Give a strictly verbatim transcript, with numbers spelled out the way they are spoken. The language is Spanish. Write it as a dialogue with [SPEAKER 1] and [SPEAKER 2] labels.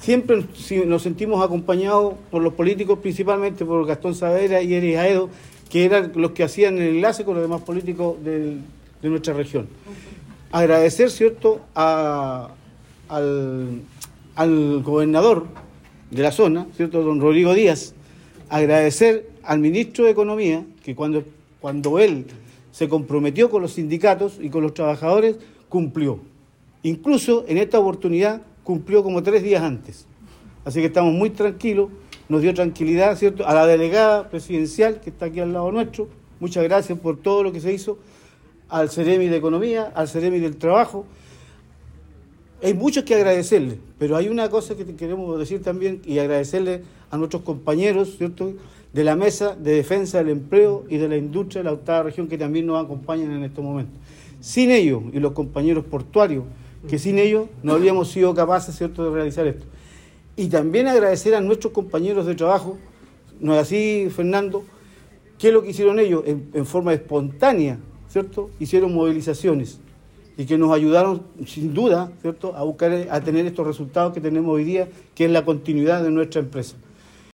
[SPEAKER 1] siempre nos sentimos acompañados por los políticos, principalmente por Gastón Saavedra y Eris Aedo, que eran los que hacían el enlace con los demás políticos del, de nuestra región. Agradecer, ¿cierto?, a, al, al gobernador de la zona, ¿cierto?, don Rodrigo Díaz, agradecer al ministro de Economía, que cuando, cuando él se comprometió con los sindicatos y con los trabajadores, cumplió. Incluso en esta oportunidad cumplió como tres días antes. Así que estamos muy tranquilos, nos dio tranquilidad, ¿cierto?, a la delegada presidencial que está aquí al lado nuestro. Muchas gracias por todo lo que se hizo, al Ceremi de Economía, al Ceremi del Trabajo. Hay muchos que agradecerle, pero hay una cosa que queremos decir también y agradecerle a nuestros compañeros, ¿cierto?, de la Mesa de Defensa del Empleo y de la Industria de la octava región, que también nos acompañan en estos momentos. Sin ellos, y los compañeros portuarios, que sin ellos no habríamos sido capaces, ¿cierto?, de realizar esto. Y también agradecer a nuestros compañeros de trabajo, no es así, Fernando, que es lo que hicieron ellos en, en forma espontánea, ¿cierto? Hicieron movilizaciones y que nos ayudaron sin duda, ¿cierto?, a buscar, a tener estos resultados que tenemos hoy día, que es la continuidad de nuestra empresa.